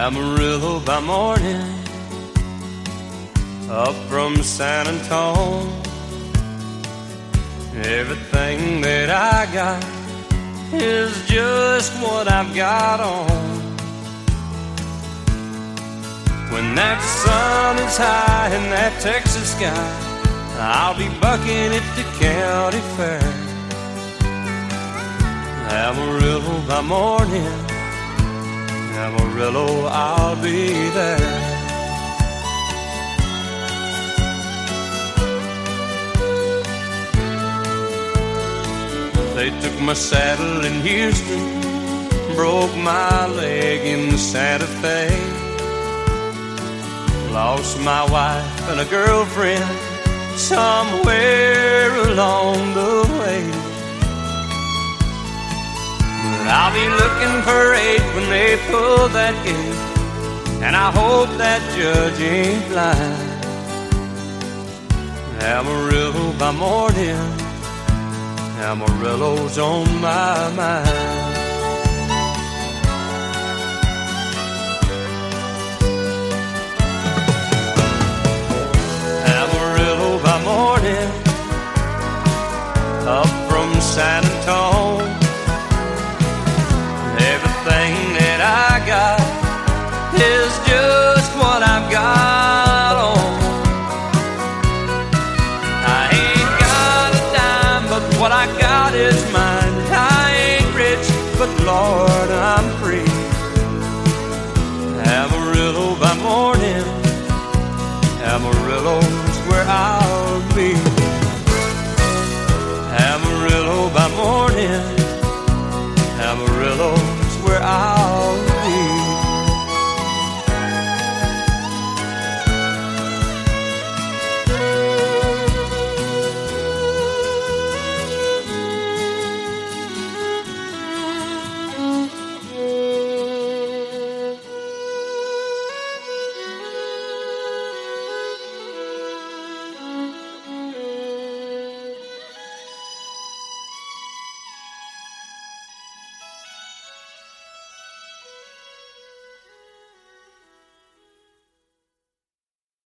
Amarillo by morning, up from San Antone. Everything that I got is just what I've got on. When that sun is high in that Texas sky, I'll be bucking at the county fair. Amarillo by morning, Amarillo, I'll be there. They took my saddle in Houston, broke my leg in Santa Fe. Lost my wife and a girlfriend somewhere along the way. But I'll be looking for 8 when they pull that gate, and I hope that judge ain't blind. Amarillo by morning, Amarillo's on my mind. Amarillo by morning, up from San Antone. Everything that I got is just what I've got on. I ain't got a dime, but what I got is mine. I ain't rich, but Lord, I'm free. Amarillo by morning, Amarillo's where I'll be. Amarillo by morning,